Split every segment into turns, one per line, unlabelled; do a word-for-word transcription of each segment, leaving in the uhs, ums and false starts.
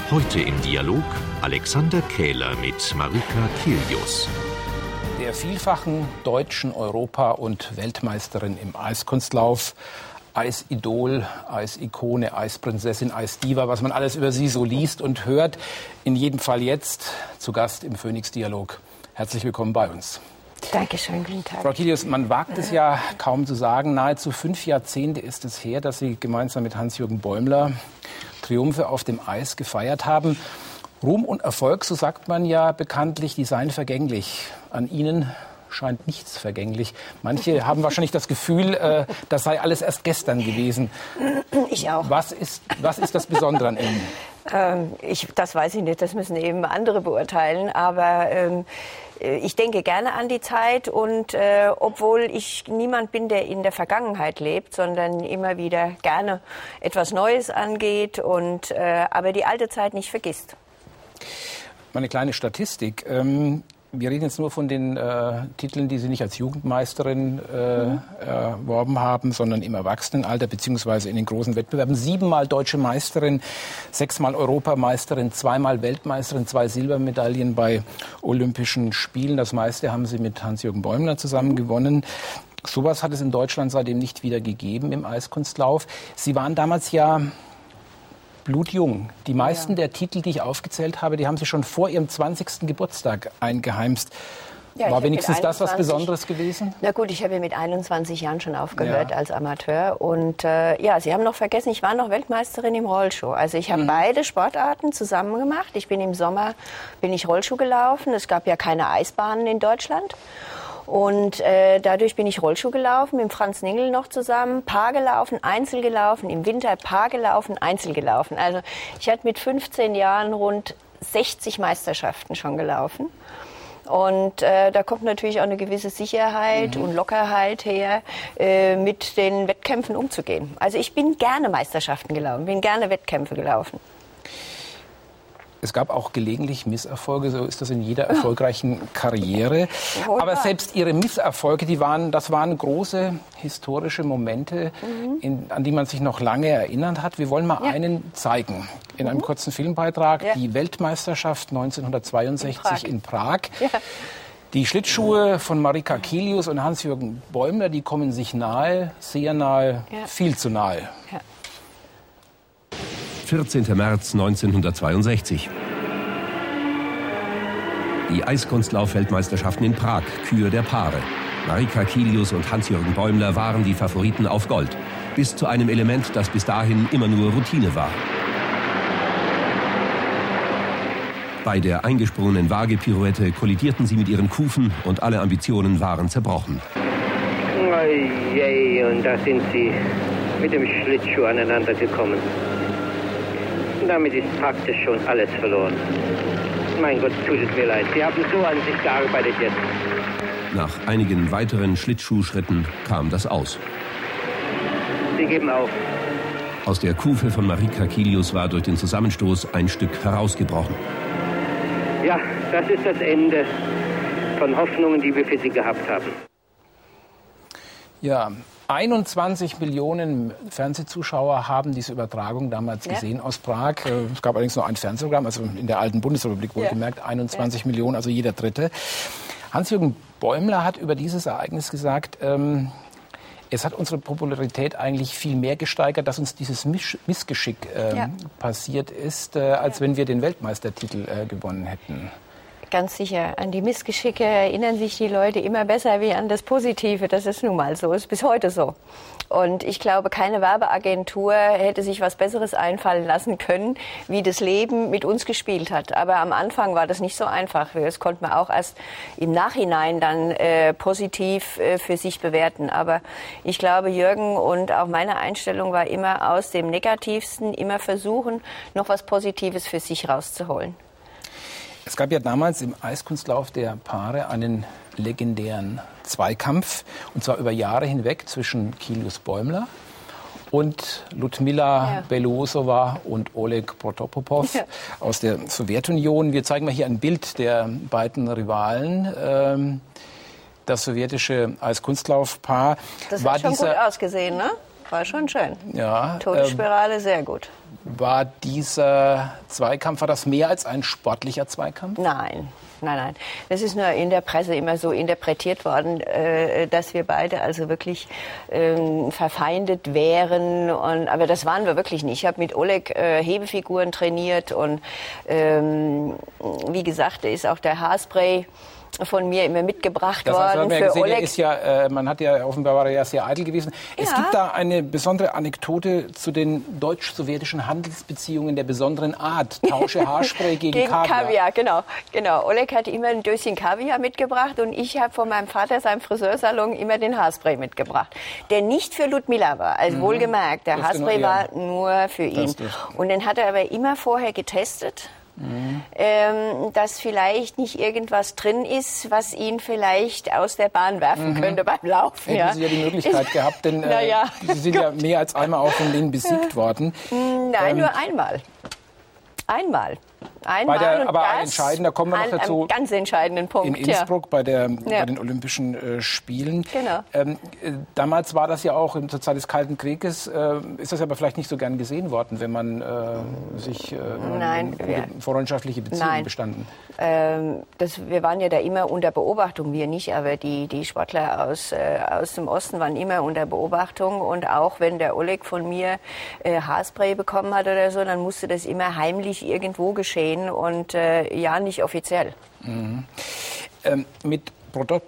Heute im Dialog Alexander Kähler mit Marika Kilius.
Der vielfachen deutschen Europa- und Weltmeisterin im Eiskunstlauf, Eisidol, Eisikone, Eisprinzessin, Eisdiva, was man alles über sie so liest und hört. In jedem Fall jetzt zu Gast im Phoenix-Dialog. Herzlich willkommen bei uns.
Dankeschön, guten Tag.
Frau Kilius, man wagt es ja kaum zu sagen, nahezu fünf Jahrzehnte ist es her, dass Sie gemeinsam mit Hans-Jürgen Bäumler Triumphe auf dem Eis gefeiert haben. Ruhm und Erfolg, so sagt man ja bekanntlich, die seien vergänglich. An Ihnen scheint nichts vergänglich. Manche haben wahrscheinlich das Gefühl, äh, das sei alles erst gestern gewesen.
Ich auch.
Was ist, was ist das Besondere an Ihnen?
Ähm, ich, das weiß ich nicht, das müssen eben andere beurteilen. Aber ähm, ich denke gerne an die Zeit. Und äh, obwohl ich niemand bin, der in der Vergangenheit lebt, sondern immer wieder gerne etwas Neues angeht und äh, aber die alte Zeit nicht vergisst.
Mal eine kleine Statistik. Ähm Wir reden jetzt nur von den äh, Titeln, die Sie nicht als Jugendmeisterin äh, mhm. erworben haben, sondern im Erwachsenenalter beziehungsweise in den großen Wettbewerben. Siebenmal deutsche Meisterin, sechsmal Europameisterin, zweimal Weltmeisterin, zwei Silbermedaillen bei Olympischen Spielen. Das meiste haben Sie mit Hans-Jürgen Bäumler zusammen mhm. gewonnen. Sowas hat es in Deutschland seitdem nicht wieder gegeben im Eiskunstlauf. Sie waren damals ja blutjung. Die meisten ja. der Titel, die ich aufgezählt habe, die haben Sie schon vor Ihrem zwanzigsten Geburtstag eingeheimst. Ja, war wenigstens das was Besonderes gewesen?
Na gut, ich habe ja mit einundzwanzig Jahren schon aufgehört ja. als Amateur. Und äh, ja, Sie haben noch vergessen, ich war noch Weltmeisterin im Rollschuh. Also ich habe mhm. beide Sportarten zusammen gemacht. Ich bin im Sommer bin ich Rollschuh gelaufen. Es gab ja keine Eisbahnen in Deutschland. Und äh, dadurch bin ich Rollschuh gelaufen, mit Franz Ningel noch zusammen, Paar gelaufen, Einzel gelaufen, im Winter Paar gelaufen, Einzel gelaufen. Also ich hatte mit fünfzehn Jahren rund sechzig Meisterschaften schon gelaufen. Und äh, da kommt natürlich auch eine gewisse Sicherheit mhm. und Lockerheit her, äh, mit den Wettkämpfen umzugehen. Also ich bin gerne Meisterschaften gelaufen, bin gerne Wettkämpfe gelaufen.
Es gab auch gelegentlich Misserfolge, so ist das in jeder erfolgreichen Karriere. Aber selbst Ihre Misserfolge, die waren, das waren große historische Momente, mhm. in, an die man sich noch lange erinnert hat. Wir wollen mal ja. einen zeigen in mhm. einem kurzen Filmbeitrag. Ja. Die Weltmeisterschaft neunzehnhundertzweiundsechzig in Prag. In Prag. Ja. Die Schlittschuhe von Marika Kilius und Hans-Jürgen Bäumler, die kommen sich nahe, sehr nahe, ja. viel zu nahe. Ja.
vierzehnter März neunzehnhundertzweiundsechzig. Die Eiskunstlauf-Weltmeisterschaften in Prag, Kür der Paare. Marika Kilius und Hans-Jürgen Bäumler waren die Favoriten auf Gold. Bis zu einem Element, das bis dahin immer nur Routine war. Bei der eingesprungenen Waagepirouette kollidierten sie mit ihren Kufen und alle Ambitionen waren zerbrochen.
Oh je, und da sind sie mit dem Schlittschuh aneinander gekommen. Damit ist praktisch schon alles verloren. Mein Gott, tut es mir leid. Sie haben so an sich gearbeitet jetzt.
Nach einigen weiteren Schlittschuhschritten kam das Aus.
Sie geben auf.
Aus der Kufe von Marika Kilius war durch den Zusammenstoß ein Stück herausgebrochen.
Ja, das ist das Ende von Hoffnungen, die wir für Sie gehabt haben.
Ja, einundzwanzig Millionen Fernsehzuschauer haben diese Übertragung damals ja. gesehen aus Prag. Es gab allerdings nur ein Fernsehprogramm, also in der alten Bundesrepublik wohlgemerkt, einundzwanzig ja. Millionen, also jeder Dritte. Hans-Jürgen Bäumler hat über dieses Ereignis gesagt, ähm, es hat unsere Popularität eigentlich viel mehr gesteigert, dass uns dieses Misch- Missgeschick äh, ja. passiert ist, äh, als ja. wenn wir den Weltmeistertitel äh, gewonnen hätten.
Ganz sicher. An die Missgeschicke erinnern sich die Leute immer besser wie an das Positive. Das ist nun mal so, ist bis heute so. Und ich glaube, keine Werbeagentur hätte sich was Besseres einfallen lassen können, wie das Leben mit uns gespielt hat. Aber am Anfang war das nicht so einfach. Das konnte man auch erst im Nachhinein dann äh, positiv äh, für sich bewerten. Aber ich glaube, Jürgen und auch meine Einstellung war immer aus dem Negativsten, immer versuchen, noch was Positives für sich rauszuholen.
Es gab ja damals im Eiskunstlauf der Paare einen legendären Zweikampf, und zwar über Jahre hinweg zwischen Kilius Bäumler und Ludmila ja. Belousova und Oleg Protopopov ja. aus der Sowjetunion. Wir zeigen mal hier ein Bild der beiden Rivalen. Ähm, das sowjetische Eiskunstlaufpaar.
Das
war
hat schon
dieser,
gut ausgesehen, ne? war schon schön.
Ja,
Todesspirale, ähm, sehr gut.
War dieser Zweikampf, war das mehr als ein sportlicher Zweikampf?
Nein. Nein, nein. Das ist nur in der Presse immer so interpretiert worden, äh, dass wir beide also wirklich ähm, verfeindet wären. Und, aber das waren wir wirklich nicht. Ich habe mit Oleg äh, Hebefiguren trainiert und ähm, wie gesagt, ist auch der Haarspray von mir immer mitgebracht
das heißt,
worden.
Wir
für
gesehen,
Oleg.
Er ist ja, äh, man hat ja offenbar war er ja sehr eitel gewesen. Ja. Es gibt da eine besondere Anekdote zu den deutsch-sowjetischen Handelsbeziehungen der besonderen Art. Tausche Haarspray gegen,
gegen
Kaviar.
Kaviar. Genau, genau. Oleg hat immer ein Döschen Kaviar mitgebracht und ich habe von meinem Vater, seinem Friseursalon, immer den Haarspray mitgebracht. Der nicht für Ludmilla war, also mhm. wohlgemerkt. Der das Haarspray war nur für ihn. Und den hat er aber immer vorher getestet. Mhm. Ähm, dass vielleicht nicht irgendwas drin ist, was ihn vielleicht aus der Bahn werfen mhm. könnte beim Laufen.
Hätten
ja.
Sie ja die Möglichkeit gehabt, denn äh,
ja.
Sie sind ja mehr als einmal auch von denen besiegt worden.
Nein, ähm, nur einmal. Einmal. Einmal
bei der,
und
aber
das
ein entscheidender, kommen wir noch
an
dazu.
Einen ganz entscheidenden Punkt.
In Innsbruck
ja.
bei, der,
ja.
bei den Olympischen äh, Spielen.
Genau.
Ähm, äh, damals war das ja auch zur Zeit des Kalten Krieges, äh, ist das aber vielleicht nicht so gern gesehen worden, wenn man äh, sich äh,
Nein,
gute,
wir,
freundschaftliche Beziehungen
nein.
bestanden.
Ähm, das, wir waren ja da immer unter Beobachtung, wir nicht, aber die, die Sportler aus, äh, aus dem Osten waren immer unter Beobachtung. Und auch wenn der Oleg von mir äh, Haarspray bekommen hat oder so, dann musste das immer heimlich irgendwo geschehen und äh, ja, nicht offiziell.
Mhm. Ähm, mit Proto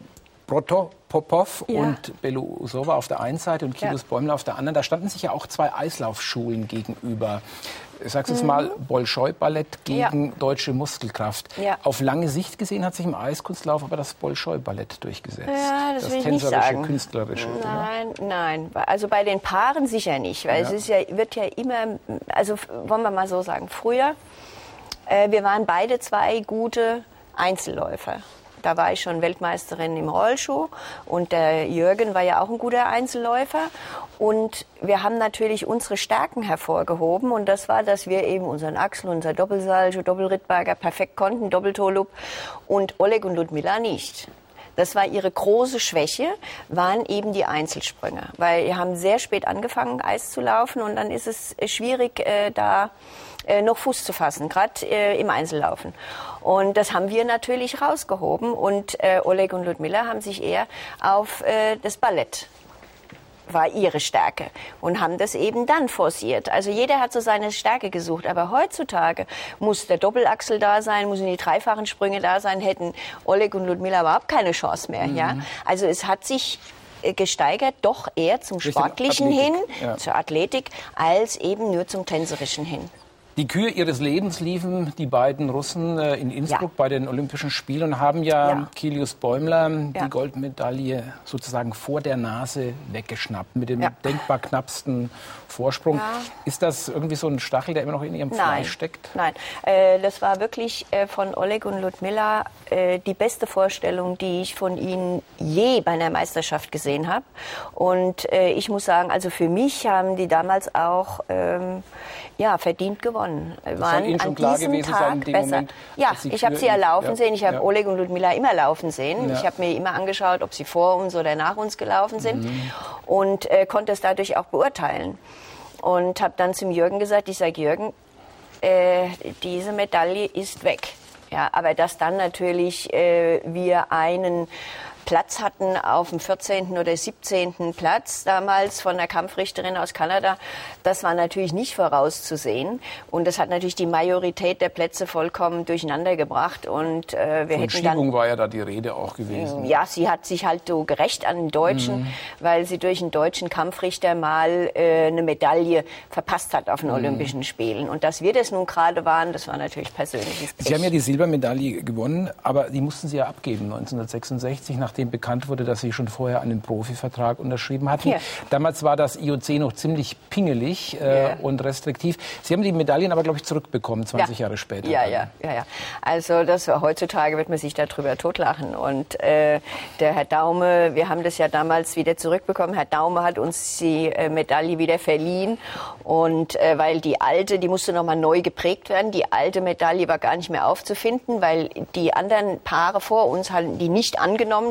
Protopopov ja. und Belousova auf der einen Seite und Kilius ja. Bäumler auf der anderen, da standen sich ja auch zwei Eislaufschulen gegenüber. Ich sag's jetzt mhm. mal, Bolschoi-Ballett gegen ja. deutsche Muskelkraft. Ja. Auf lange Sicht gesehen hat sich im Eiskunstlauf aber das Bolschoi-Ballett durchgesetzt.
Ja, das, das will ich
tänzerische,
nicht sagen.
Künstlerische.
Nein, oder? nein. Also bei den Paaren sicher nicht, weil ja. es ist ja, wird ja immer, also wollen wir mal so sagen, früher, äh, wir waren beide zwei gute Einzelläufer. Da war ich schon Weltmeisterin im Rollschuh und der Jürgen war ja auch ein guter Einzelläufer. Und wir haben natürlich unsere Stärken hervorgehoben und das war, dass wir eben unseren Axel, unser Doppelsalto, Doppelrittberger perfekt konnten, Doppeltolup und Oleg und Ludmilla nicht. Das war ihre große Schwäche, waren eben die Einzelsprünge. Weil wir haben sehr spät angefangen, Eis zu laufen und dann ist es schwierig, äh, da äh, noch Fuß zu fassen, gerade äh, im Einzellaufen. Und das haben wir natürlich rausgehoben und äh, Oleg und Ludmilla haben sich eher auf äh, das Ballett, war ihre Stärke und haben das eben dann forciert. Also jeder hat so seine Stärke gesucht, aber heutzutage muss der Doppelachsel da sein, müssen die dreifachen Sprünge da sein, hätten Oleg und Ludmilla überhaupt keine Chance mehr. Mhm. Ja? Also es hat sich gesteigert, doch eher zum Sportlichen
Athletik,
hin,
ja.
zur Athletik, als eben nur zum Tänzerischen hin.
Die Kühe ihres Lebens liefen die beiden Russen äh, in Innsbruck ja. bei den Olympischen Spielen und haben ja, ja. Kilius Bäumler ja. die Goldmedaille sozusagen vor der Nase weggeschnappt, mit dem ja. denkbar knappsten Vorsprung. Ja. Ist das irgendwie so ein Stachel, der immer noch in ihrem Fleisch
Nein.
steckt?
Nein, äh, das war wirklich äh, von Oleg und Ludmilla äh, die beste Vorstellung, die ich von ihnen je bei einer Meisterschaft gesehen habe. Und äh, ich muss sagen, also für mich haben die damals auch ähm, ja, verdient gewonnen.
Das waren soll Ihnen schon klar gewesen
Tag
sein in dem
besser.
Moment?
Ja, ich habe sie ja laufen
ja.
sehen. Ich habe
ja.
Oleg und Ludmilla immer laufen sehen.
Ja.
Ich habe mir immer angeschaut, ob sie vor uns oder nach uns gelaufen sind
mhm.
und äh, konnte es dadurch auch beurteilen. Und habe dann zum Jürgen gesagt, ich sage, Jürgen, äh, diese Medaille ist weg. Ja, aber dass dann natürlich äh, wir einen Platz hatten auf dem vierzehnten oder siebzehnten Platz damals von der Kampfrichterin aus Kanada, das war natürlich nicht vorauszusehen. Und das hat natürlich die Majorität der Plätze vollkommen durcheinander gebracht. Und äh, wir
Von
hätten
Schiebung
dann,
war ja da die Rede auch gewesen.
Ja, sie hat sich halt so gerecht an den Deutschen, mhm. weil sie durch einen deutschen Kampfrichter mal äh, eine Medaille verpasst hat auf den mhm. Olympischen Spielen. Und dass wir das nun gerade waren, das war natürlich persönliches Pech.
Sie haben ja die Silbermedaille gewonnen, aber die mussten Sie ja abgeben neunzehnhundertsechsundsechzig, nachdem bekannt wurde, dass Sie schon vorher einen Profivertrag unterschrieben hatten. Ja. Damals war das I O C noch ziemlich pingelig äh, ja. und restriktiv. Sie haben die Medaillen aber, glaube ich, zurückbekommen, zwanzig ja. Jahre später.
Ja, ja, ja, ja. Also das heutzutage wird man sich darüber totlachen. Und äh, der Herr Daume, wir haben das ja damals wieder zurückbekommen. Herr Daume hat uns die äh, Medaille wieder verliehen. Und äh, weil die alte, die musste nochmal neu geprägt werden. Die alte Medaille war gar nicht mehr aufzufinden, weil die anderen Paare vor uns hatten die nicht angenommen. Die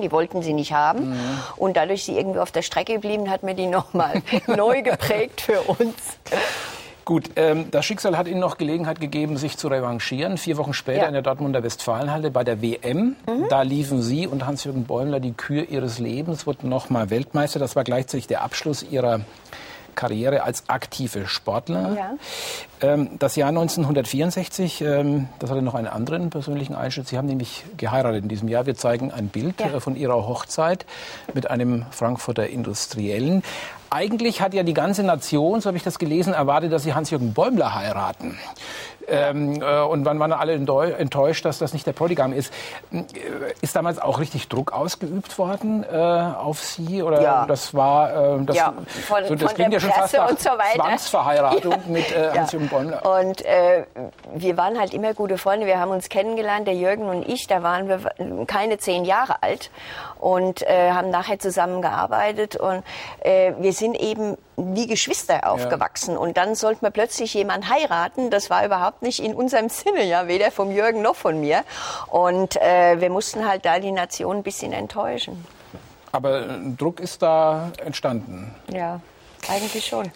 die wollten sie nicht haben. Mhm. Und dadurch sie irgendwie auf der Strecke geblieben, hat mir die nochmal neu geprägt für uns.
Gut, ähm, das Schicksal hat Ihnen noch Gelegenheit gegeben, sich zu revanchieren. Vier Wochen später ja. in der Dortmunder Westfalenhalle bei der W M. Mhm. Da liefen Sie und Hans-Jürgen Bäumler die Kür Ihres Lebens, wurden noch mal Weltmeister. Das war gleichzeitig der Abschluss Ihrer Karriere als aktive Sportler. Ja. Ähm, das Jahr neunzehnhundertvierundsechzig, ähm, das hatte noch einen anderen persönlichen Einschnitt. Sie haben nämlich geheiratet in diesem Jahr. Wir zeigen ein Bild ja. äh, von Ihrer Hochzeit mit einem Frankfurter Industriellen. Eigentlich hat ja die ganze Nation, so habe ich das gelesen, erwartet, dass Sie Hans-Jürgen Bäumler heiraten. Ähm, äh, und wann waren alle enttäuscht, dass das nicht der Bräutigam ist. Ist damals auch richtig Druck ausgeübt worden äh, auf Sie? Oder ja. das war, äh, das,
ja, von,
so, das
von
klingt ja schon fast nach
so
Zwangsverheiratung
ja.
mit äh, Hans-Jürgen Bäumler.
Und äh, wir waren halt immer gute Freunde. Wir haben uns kennengelernt, der Jürgen und ich. Da waren wir keine zehn Jahre alt und äh, haben nachher zusammengearbeitet. Und äh, wir sind eben wie Geschwister aufgewachsen. Ja. Und dann sollte man plötzlich jemanden heiraten. Das war überhaupt nicht in unserem Sinne, ja, weder vom Jürgen noch von mir. Und äh, wir mussten halt da die Nation ein bisschen enttäuschen.
Aber Druck ist da entstanden?
Ja, eigentlich schon.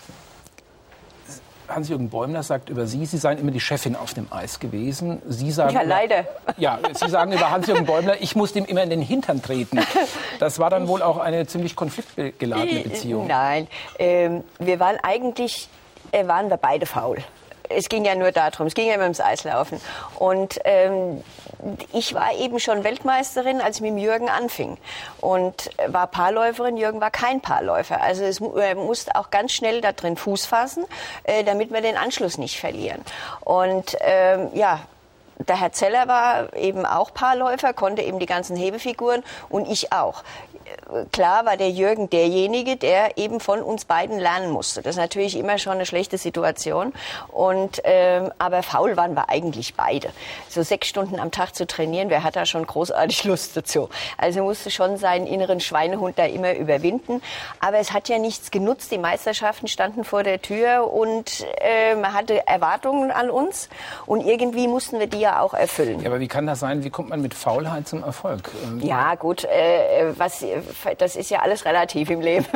Hans-Jürgen Bäumler sagt über Sie, Sie seien immer die Chefin auf dem Eis gewesen. Sie sagen
ja,
über,
leider.
Ja, Sie sagen über Hans-Jürgen Bäumler, ich musste ihm immer in den Hintern treten. Das war dann wohl auch eine ziemlich konfliktgeladene Beziehung.
Nein, ähm, wir waren eigentlich, äh, waren wir beide faul. Es ging ja nur darum, es ging ja immer ums Eislaufen. Und ähm, ich war eben schon Weltmeisterin, als ich mit dem Jürgen anfing. Und war Paarläuferin, Jürgen war kein Paarläufer. Also es er musste auch ganz schnell da drin Fuß fassen, äh, damit wir den Anschluss nicht verlieren. Und ähm, ja, der Herr Zeller war eben auch Paarläufer, konnte eben die ganzen Hebefiguren und ich auch. Klar war der Jürgen derjenige, der eben von uns beiden lernen musste. Das ist natürlich immer schon eine schlechte Situation. Und, ähm, aber faul waren wir eigentlich beide. So sechs Stunden am Tag zu trainieren, wer hat da schon großartig Lust dazu? Also musste schon seinen inneren Schweinehund da immer überwinden. Aber es hat ja nichts genutzt. Die Meisterschaften standen vor der Tür und äh, man hatte Erwartungen an uns. Und irgendwie mussten wir die ja auch erfüllen.
Ja, aber wie kann das sein? Wie kommt man mit Faulheit zum Erfolg?
Ja, gut, äh, was... Das ist ja alles relativ im Leben.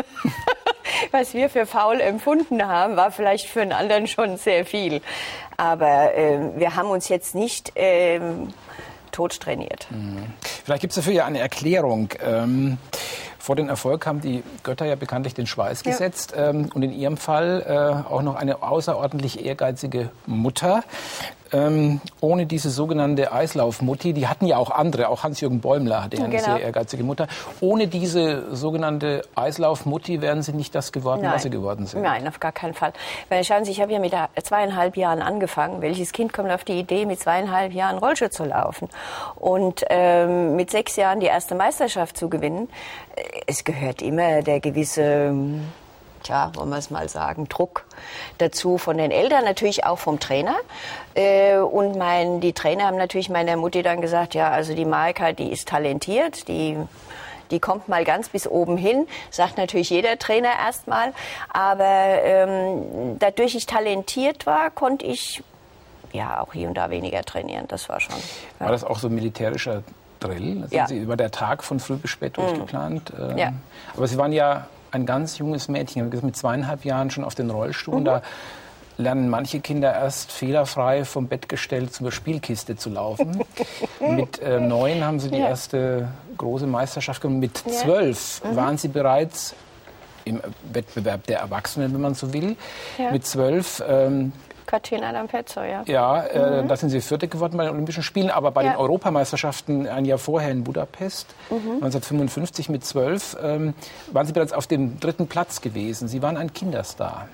Was wir für faul empfunden haben, war vielleicht für einen anderen schon sehr viel. Aber äh, wir haben uns jetzt nicht äh, tot trainiert.
Mhm. Vielleicht gibt es dafür ja eine Erklärung. Ähm, vor den Erfolg haben die Götter ja bekanntlich den Schweiß gesetzt. Ja. Ähm, und in Ihrem Fall äh, auch noch eine außerordentlich ehrgeizige Mutter. Ähm, ohne diese sogenannte Eislaufmutti, die hatten ja auch andere, auch Hans-Jürgen Bäumler hatte ja eine genau. sehr ehrgeizige Mutter. Ohne diese sogenannte Eislaufmutti wären Sie nicht das geworden,
Nein.
was Sie geworden sind.
Nein, auf gar keinen Fall. Weil schauen Sie, ich habe ja mit zweieinhalb Jahren angefangen. Welches Kind kommt auf die Idee, mit zweieinhalb Jahren Rollschuh zu laufen? Und ähm, mit sechs Jahren die erste Meisterschaft zu gewinnen, es gehört immer der gewisse... Tja, wollen wir es mal sagen, Druck dazu von den Eltern, natürlich auch vom Trainer. Äh, und mein, die Trainer haben natürlich meiner Mutti dann gesagt, ja, also die Marika, die ist talentiert, die, die kommt mal ganz bis oben hin, sagt natürlich jeder Trainer erstmal. Aber ähm, dadurch ich talentiert war, konnte ich ja auch hier und da weniger trainieren, das war schon.
War ja. das auch so militärischer Drill? Sind
ja.
Sie über der Tag von früh bis spät durchgeplant?
Mhm. Ja.
Aber Sie waren ja ein ganz junges Mädchen, mit zweieinhalb Jahren schon auf den Rollstuhl. Mhm. Da lernen manche Kinder erst fehlerfrei vom Bettgestell zur Spielkiste zu laufen. Mit äh, neun haben sie die ja. erste große Meisterschaft gewonnen. Mit ja. zwölf mhm. waren sie bereits im Wettbewerb der Erwachsenen, wenn man so will. Ja. Mit zwölf... Ähm,
Katina D'Ampezzo, ja.
Ja, äh, mhm. da sind sie Vierte geworden bei den Olympischen Spielen, aber bei ja. den Europameisterschaften ein Jahr vorher in Budapest, mhm. neunzehnhundertfünfundfünfzig mit zwölf, ähm, waren sie bereits auf dem dritten Platz gewesen. Sie waren ein Kinderstar.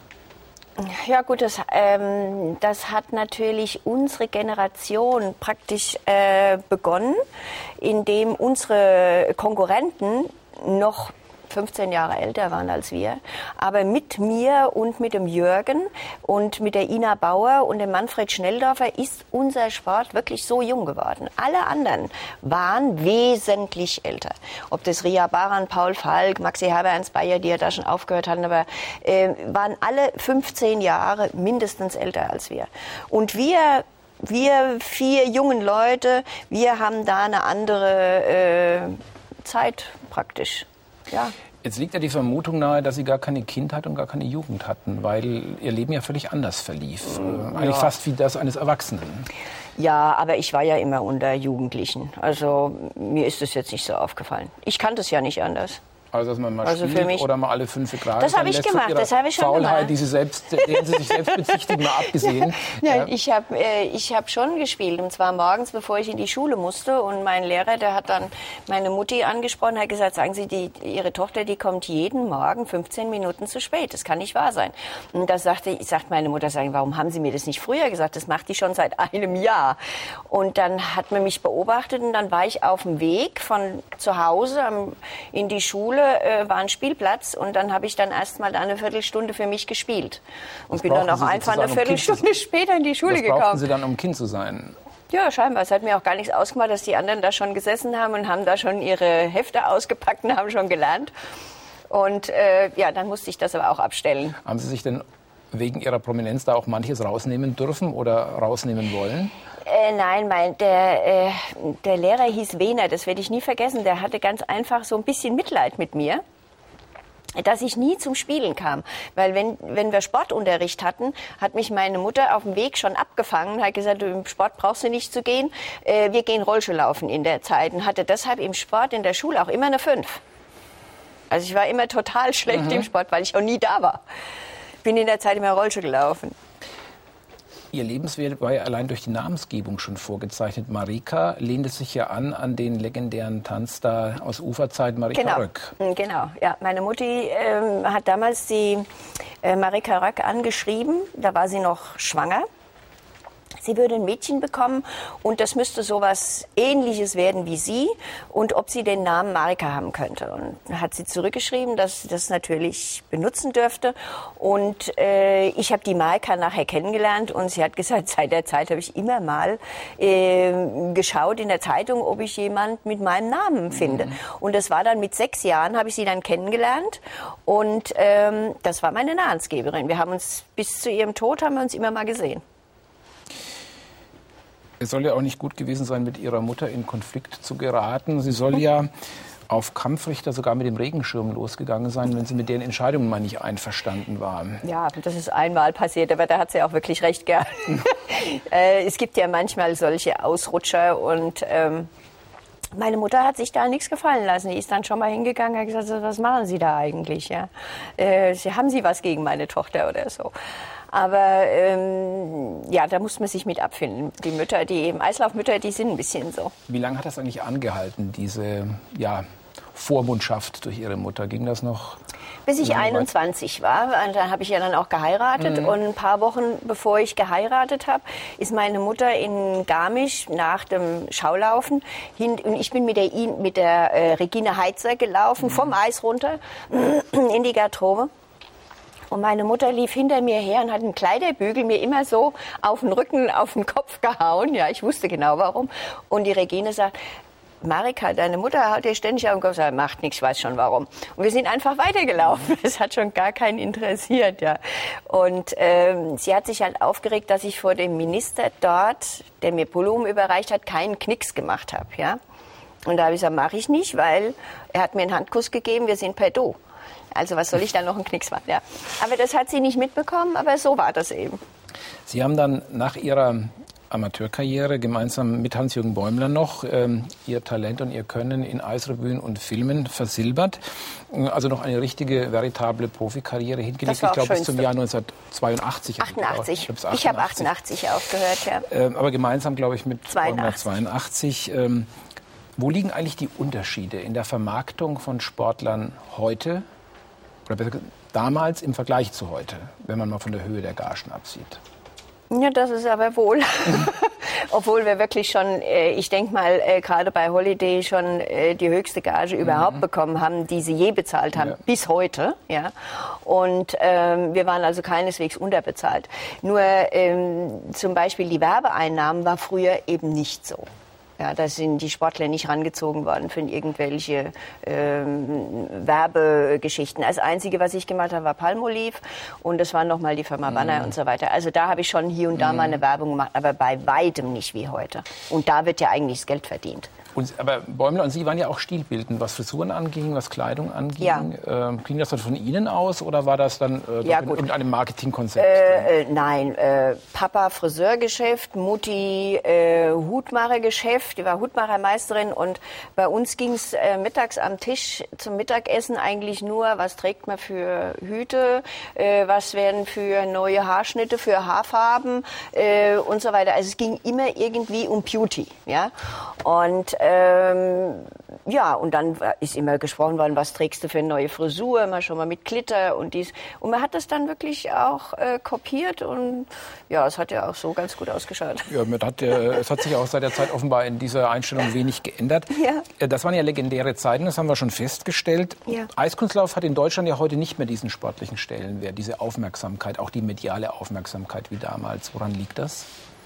Ja gut, das, ähm, das hat natürlich unsere Generation praktisch äh, begonnen, indem unsere Konkurrenten noch fünfzehn Jahre älter waren als wir, aber mit mir und mit dem Jürgen und mit der Ina Bauer und dem Manfred Schnelldorfer ist unser Sport wirklich so jung geworden. Alle anderen waren wesentlich älter. Ob das Ria Baran, Paul Falk, Maxi Herber-Ernst-Bayer, die ja da schon aufgehört hatten, aber äh, waren alle fünfzehn Jahre mindestens älter als wir. Und wir wir vier jungen Leute, wir haben da eine andere äh, Zeit praktisch. Ja.
Jetzt liegt ja die Vermutung nahe, dass Sie gar keine Kindheit und gar keine Jugend hatten, weil Ihr Leben ja völlig anders verlief. Äh, eigentlich ja. fast wie das eines Erwachsenen.
Ja, aber ich war ja immer unter Jugendlichen. Also mir ist das jetzt nicht so aufgefallen. Ich kannte es ja nicht anders.
Also, dass man mal
also
spielt
mich,
oder mal alle fünf Grad.
Das habe ich gemacht, das habe ich schon
Faulheit,
gemacht.
Die Sie selbst, deren Sie sich selbst bezichtigen, mal abgesehen.
Nein,
ja.
ich habe äh, ich hab schon gespielt. Und zwar morgens, bevor ich in die Schule musste. Und mein Lehrer, der hat dann meine Mutti angesprochen, hat gesagt, sagen Sie, die, Ihre Tochter, die kommt jeden Morgen fünfzehn Minuten zu spät. Das kann nicht wahr sein. Und da sagte ich, sagt meine Mutter, sagen, warum haben Sie mir das nicht früher gesagt? Das macht die schon seit einem Jahr. Und dann hat man mich beobachtet und dann war ich auf dem Weg von zu Hause in die Schule, äh, war ein Spielplatz und dann habe ich dann erst mal eine Viertelstunde für mich gespielt und
das
bin dann auch
Sie
einfach eine Viertelstunde um später in die Schule
das
gekommen.
Das brauchten Sie dann, um Kind zu sein?
Ja, scheinbar. Es hat mir auch gar nichts ausgemacht, dass die anderen da schon gesessen haben und haben da schon ihre Hefte ausgepackt und haben schon gelernt. Und äh, ja, dann musste ich das aber auch abstellen.
Haben Sie sich denn wegen Ihrer Prominenz da auch manches rausnehmen dürfen oder rausnehmen wollen?
Äh, nein, mein, der, äh, der Lehrer hieß Wehner, das werde ich nie vergessen. Der hatte ganz einfach so ein bisschen Mitleid mit mir, dass ich nie zum Spielen kam. Weil wenn, wenn wir Sportunterricht hatten, hat mich meine Mutter auf dem Weg schon abgefangen und hat gesagt, du, im Sport brauchst du nicht zu gehen, äh, wir gehen Rollschuhlaufen in der Zeit. Und hatte deshalb im Sport in der Schule auch immer eine fünf. Also ich war immer total schlecht mhm. im Sport, weil ich auch nie da war. Bin in der Zeit immer Rollschuh gelaufen.
Ihr Lebensweg war ja allein durch die Namensgebung schon vorgezeichnet. Marika lehnt es sich ja an an den legendären Tanzstar aus Uferzeit, Marika
genau.
Röck.
Genau, ja. Meine Mutti ähm, hat damals die äh, Marika Röck angeschrieben. Da war sie noch schwanger. Sie würde ein Mädchen bekommen und das müsste sowas Ähnliches werden wie sie und ob sie den Namen Marika haben könnte. Und da hat sie zurückgeschrieben, dass sie das natürlich benutzen dürfte. Und äh, ich habe die Marika nachher kennengelernt und sie hat gesagt, seit der Zeit habe ich immer mal äh, geschaut in der Zeitung, ob ich jemand mit meinem Namen finde. Mhm. Und das war dann mit sechs Jahren, habe ich sie dann kennengelernt und ähm, das war meine Namensgeberin. Wir haben uns bis zu ihrem Tod haben wir uns immer mal gesehen.
Es soll ja auch nicht gut gewesen sein, mit ihrer Mutter in Konflikt zu geraten. Sie soll ja auf Kampfrichter sogar mit dem Regenschirm losgegangen sein, wenn sie mit deren Entscheidungen mal nicht einverstanden war.
Ja, das ist einmal passiert, aber da hat sie auch wirklich recht gehabt. äh, es gibt ja manchmal solche Ausrutscher und ähm, meine Mutter hat sich da nichts gefallen lassen. Die ist dann schon mal hingegangen und hat gesagt, was machen Sie da eigentlich? Ja? Äh, haben Sie was gegen meine Tochter oder so? Aber ähm, ja, da muss man sich mit abfinden. Die Mütter, die eben Eislaufmütter, die sind ein bisschen so.
Wie lange hat das eigentlich angehalten, diese ja, Vormundschaft durch Ihre Mutter? Ging das noch?
Bis ich einundzwanzig war. Und dann habe ich ja dann auch geheiratet. Mhm. Und ein paar Wochen bevor ich geheiratet habe, ist meine Mutter in Garmisch nach dem Schaulaufen hin. Und ich bin mit der, mit der äh, Regine Heitzer gelaufen, mhm. vom Eis runter in die Garderobe. Und meine Mutter lief hinter mir her und hat einen Kleiderbügel mir immer so auf den Rücken, auf den Kopf gehauen. Ja, ich wusste genau warum. Und die Regine sagt, Marika, deine Mutter hat dir ständig auf den Kopf gesagt, macht nichts, ich weiß schon warum. Und wir sind einfach weitergelaufen. Es hat schon gar keinen interessiert, ja. Und ähm, sie hat sich halt aufgeregt, dass ich vor dem Minister dort, der mir Blumen überreicht hat, keinen Knicks gemacht habe, ja. Und da habe ich gesagt, mache ich nicht, weil er hat mir einen Handkuss gegeben, wir sind per Du. Also was soll ich da noch einen Knicks machen? Ja. Aber das hat sie nicht mitbekommen, aber so war das eben.
Sie haben dann nach Ihrer Amateurkarriere gemeinsam mit Hans-Jürgen Bäumler noch ähm, Ihr Talent und Ihr Können in Eisrevuen und Filmen versilbert. Also noch eine richtige, veritable Profikarriere hingelegt. Ich glaube bis zum Jahr neunzehnhundertzweiundachtzig.
achtundachtzig. Ich, ich habe achtundachtzig aufgehört, ja.
Ähm, aber gemeinsam, glaube ich, mit Bäumler zweiundachtzig. Ähm, wo liegen eigentlich die Unterschiede in der Vermarktung von Sportlern heute? Oder besser gesagt, damals im Vergleich zu heute, wenn man mal von der Höhe der Gagen absieht?
Ja, das ist aber wohl. Obwohl wir wirklich schon, ich denke mal, gerade bei Holiday schon die höchste Gage überhaupt mhm. bekommen haben, die sie je bezahlt haben, ja. bis heute. Ja. Und ähm, wir waren also keineswegs unterbezahlt. Nur ähm, zum Beispiel die Werbeeinnahmen war früher eben nicht so. Ja, da sind die Sportler nicht rangezogen worden für irgendwelche ähm, Werbegeschichten. Das Einzige, was ich gemacht habe, war Palmolive und das war nochmal die Firma Banner mm. und so weiter. Also da habe ich schon hier und da mm. mal eine Werbung gemacht, aber bei weitem nicht wie heute. Und da wird ja eigentlich das Geld verdient.
Und, aber Bäumler und Sie waren ja auch stilbildend, was Frisuren anging, was Kleidung anging. Ja. Ähm, ging das dann von Ihnen aus oder war das dann äh,
ja,
in irgendeinem Marketingkonzept?
Äh, äh, nein, äh, Papa Friseurgeschäft, Mutti äh, Hutmachergeschäft, die war Hutmachermeisterin und bei uns ging es äh, mittags am Tisch zum Mittagessen eigentlich nur, was trägt man für Hüte, äh, was werden für neue Haarschnitte, für Haarfarben äh, und so weiter. Also es ging immer irgendwie um Beauty, ja, und Ähm, ja, und dann ist immer gesprochen worden, was trägst du für eine neue Frisur, mal schon mal mit Glitter und dies. Und man hat das dann wirklich auch äh, kopiert und ja, es hat ja auch so ganz gut ausgeschaut.
Ja, man hat, äh, es hat sich auch seit der Zeit offenbar in dieser Einstellung wenig geändert. Ja. Das waren ja legendäre Zeiten, das haben wir schon festgestellt. Ja. Eiskunstlauf hat in Deutschland ja heute nicht mehr diesen sportlichen Stellenwert, diese Aufmerksamkeit, auch die mediale Aufmerksamkeit wie damals. Woran liegt das?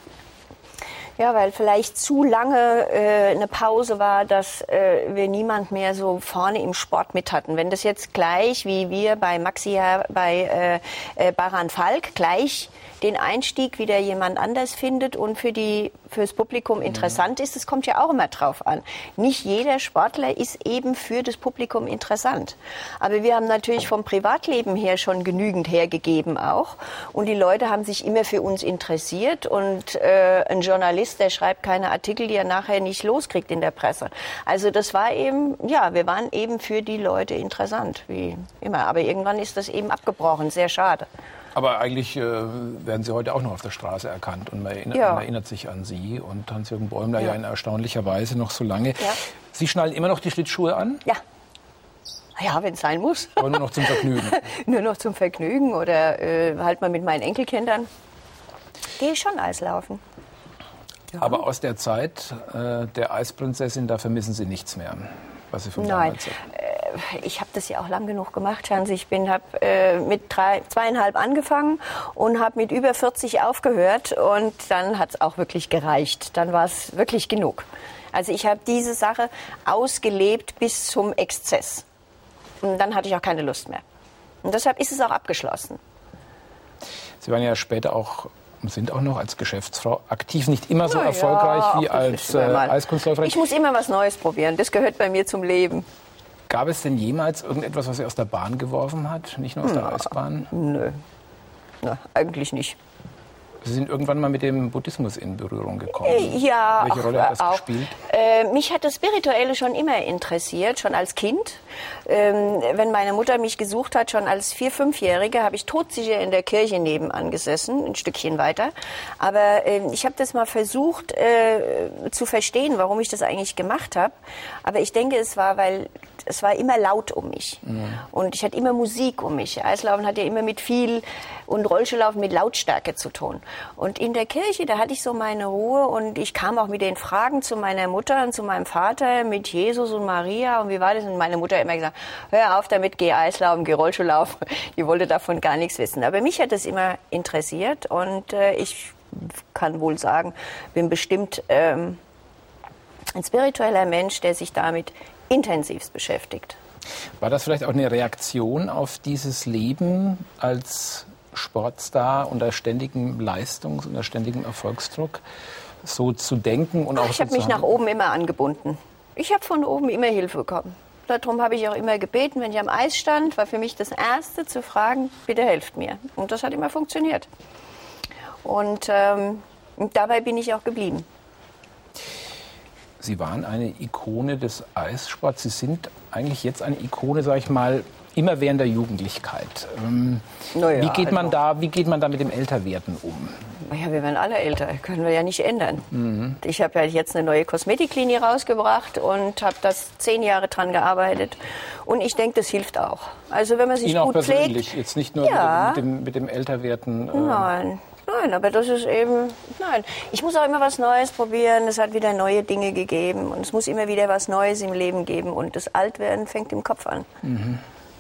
Ja, weil vielleicht zu lange äh, eine Pause war, dass äh, wir niemand mehr so vorne im Sport mit hatten. Wenn das jetzt gleich, wie wir bei Maxi, bei äh, äh, Baran Falk, gleich den Einstieg wieder jemand anders findet und für die fürs Publikum interessant ist, das kommt ja auch immer drauf an. Nicht jeder Sportler ist eben für das Publikum interessant. Aber wir haben natürlich vom Privatleben her schon genügend hergegeben auch. Und die Leute haben sich immer für uns interessiert. Und äh, ein Journalist, der schreibt keine Artikel, die er nachher nicht loskriegt in der Presse. Also das war eben, ja, wir waren eben für die Leute interessant, wie immer. Aber irgendwann ist das eben abgebrochen, sehr schade.
Aber eigentlich äh, werden Sie heute auch noch auf der Straße erkannt und man erinnert, ja. man erinnert sich an Sie und Hans-Jürgen Bäumler ja. ja in erstaunlicher Weise noch so lange. Ja. Sie schnallen immer noch die Schlittschuhe an?
Ja. Ja, wenn es sein muss.
Aber nur noch zum Vergnügen?
Nur noch zum Vergnügen oder äh, halt mal mit meinen Enkelkindern. Gehe ich schon Eislaufen.
Ja. Aber aus der Zeit äh, der Eisprinzessin, da vermissen Sie nichts mehr, was Sie von
Nein.
damals sagen?
Ich habe das ja auch lang genug gemacht, Hans. Ich bin habe äh, mit drei, zweieinhalb angefangen und habe mit über vierzig aufgehört und dann hat es auch wirklich gereicht. Dann war es wirklich genug. Also ich habe diese Sache ausgelebt bis zum Exzess. Und dann hatte ich auch keine Lust mehr. Und deshalb ist es auch abgeschlossen.
Sie waren ja später auch und sind auch noch als Geschäftsfrau aktiv, nicht immer so
Na
erfolgreich
ja,
wie als äh, Eiskunstläuferin.
Ich muss immer was Neues probieren. Das gehört bei mir zum Leben.
Gab es denn jemals irgendetwas, was Sie aus der Bahn geworfen hat, nicht nur aus der
Na,
Eisbahn?
Nö, Na, eigentlich nicht.
Sie sind irgendwann mal mit dem Buddhismus in Berührung gekommen.
Ja,
Welche Rolle hat das
auch.
gespielt?
Äh, mich hat das Spirituelle schon immer interessiert, schon als Kind. Ähm, wenn meine Mutter mich gesucht hat, schon als Vier-, Fünfjährige, habe ich todsicher in der Kirche nebenan gesessen, ein Stückchen weiter. Aber äh, ich habe das mal versucht äh, zu verstehen, warum ich das eigentlich gemacht habe. Aber ich denke, es war, weil es war immer laut um mich. Mhm. Und ich hatte immer Musik um mich. Eislaufen hat ja immer mit viel und Rollschuhlaufen mit Lautstärke zu tun. Und in der Kirche, da hatte ich so meine Ruhe und ich kam auch mit den Fragen zu meiner Mutter und zu meinem Vater mit Jesus und Maria und wie war das? Und meine Mutter hat immer gesagt, hör auf damit, geh Eislaufen, geh Rollschuhlaufen. Die wollte davon gar nichts wissen. Aber mich hat das immer interessiert und äh, ich kann wohl sagen, bin bestimmt ähm, ein spiritueller Mensch, der sich damit intensivst beschäftigt.
War das vielleicht auch eine Reaktion auf dieses Leben als Sportstar unter ständigem Leistungs- unter ständigem Erfolgsdruck, so zu denken und auch
Ach, ich habe mich nach oben immer angebunden. Ich habe von oben immer Hilfe bekommen. Darum habe ich auch immer gebeten, wenn ich am Eis stand, war für mich das Erste zu fragen, bitte helft mir. Und das hat immer funktioniert. Und ähm, dabei bin ich auch geblieben.
Sie waren eine Ikone des Eissports. Sie sind eigentlich jetzt eine Ikone, sage ich mal, immerwährender Jugendlichkeit. Ähm, naja, wie geht man also, da, wie geht man da mit dem Älterwerden um?
Ja, wir werden alle älter, können wir ja nicht ändern. Mhm. Ich habe ja jetzt eine neue Kosmetiklinie rausgebracht und habe das zehn Jahre dran gearbeitet. Und ich denke, das hilft auch. Also wenn man sich
Ihnen
gut
auch persönlich,
pflegt,
jetzt nicht nur ja. mit, dem, mit, dem, mit dem Älterwerden. Äh,
Nein. Nein, aber das ist eben, nein. Ich muss auch immer was Neues probieren. Es hat wieder neue Dinge gegeben. Und es muss immer wieder was Neues im Leben geben. Und das Altwerden fängt im Kopf an. Mhm.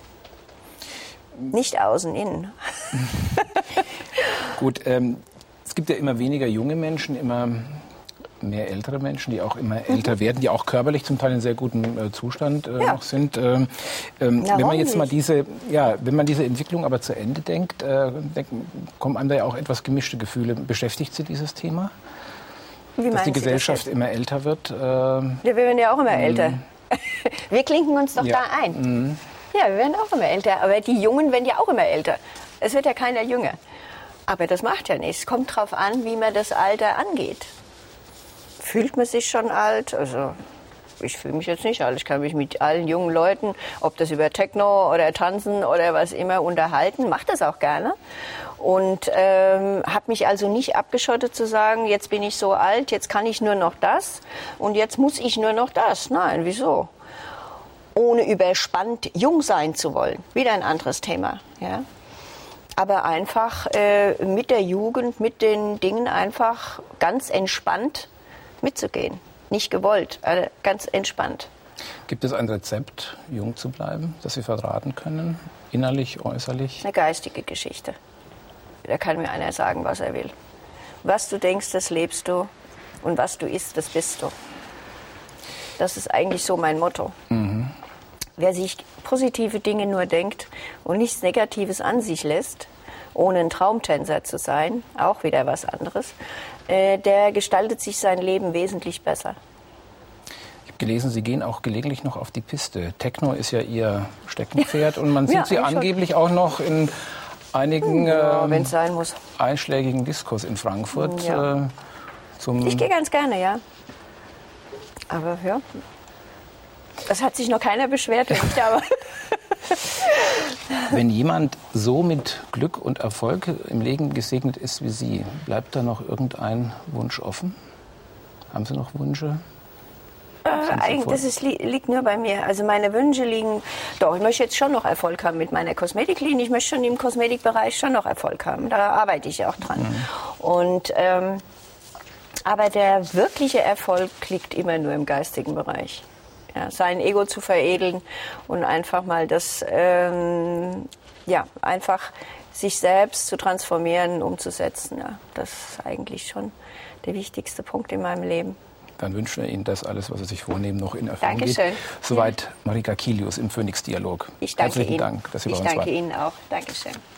Nicht außen, innen.
Gut, ähm, es gibt ja immer weniger junge Menschen, immer mehr ältere Menschen, die auch immer älter mhm. werden, die auch körperlich zum Teil in sehr gutem äh, Zustand äh, ja. noch sind. Ähm, ähm, Na, wenn man jetzt nicht? mal diese, ja, wenn man diese Entwicklung aber zu Ende denkt, äh, denk, kommen einem da ja auch etwas gemischte Gefühle. Beschäftigt Sie dieses Thema? Wie Dass die Gesellschaft das immer älter wird? Äh, ja,
wir werden ja auch immer älter. Wir klinken uns doch ja. da ein. Mhm. Ja, wir werden auch immer älter. Aber die Jungen werden ja auch immer älter. Es wird ja keiner jünger. Aber das macht ja nichts. Es kommt darauf an, wie man das Alter angeht. Fühlt man sich schon alt? Also ich fühle mich jetzt nicht alt. Ich kann mich mit allen jungen Leuten, ob das über Techno oder Tanzen oder was immer, unterhalten. Mache das auch gerne. Und ähm, habe mich also nicht abgeschottet zu sagen, jetzt bin ich so alt, jetzt kann ich nur noch das und jetzt muss ich nur noch das. Nein, wieso? Ohne überspannt jung sein zu wollen. Wieder ein anderes Thema. Ja? Aber einfach äh, mit der Jugend, mit den Dingen einfach ganz entspannt mitzugehen. Nicht gewollt, aber ganz entspannt.
Gibt es ein Rezept, jung zu bleiben, das Sie verraten können? Innerlich, äußerlich?
Eine geistige Geschichte. Da kann mir einer sagen, was er will. Was du denkst, das lebst du. Und was du isst, das bist du. Das ist eigentlich so mein Motto. Mhm. Wer sich positive Dinge nur denkt und nichts Negatives an sich lässt, ohne ein Traumtänzer zu sein, auch wieder was anderes, äh, der gestaltet sich sein Leben wesentlich besser.
Ich habe gelesen, Sie gehen auch gelegentlich noch auf die Piste. Techno ist ja Ihr Steckenpferd und man sieht ja, Sie angeblich schon. auch noch in einigen
ja,
ähm,
wenn's sein muss.
einschlägigen Diskos in Frankfurt. Ja. Äh, zum
ich gehe ganz gerne, ja. Aber ja, das hat sich noch keiner beschwert, wenn ich da war.
Wenn jemand so mit Glück und Erfolg im Leben gesegnet ist wie Sie, bleibt da noch irgendein Wunsch offen? Haben Sie noch Wünsche?
Äh, eigentlich, das ist, liegt nur bei mir. Also meine Wünsche liegen, doch, ich möchte jetzt schon noch Erfolg haben mit meiner Kosmetiklinie. Ich möchte schon im Kosmetikbereich schon noch Erfolg haben. Da arbeite ich auch dran. Mhm. Und, ähm, aber der wirkliche Erfolg liegt immer nur im geistigen Bereich. Ja, sein Ego zu veredeln und einfach mal das, ähm, ja, einfach sich selbst zu transformieren, umzusetzen. Ja, das ist eigentlich schon der wichtigste Punkt in meinem Leben.
Dann wünschen wir Ihnen, dass alles, was Sie sich vornehmen, noch in Erfüllung geht.
Dankeschön.
Soweit Marika Kilius im Phoenix Dialog.
Ich danke
Herzlichen
Ihnen.
Dank, dass Sie bei
uns
waren. Ich
danke Ihnen auch. Dankeschön.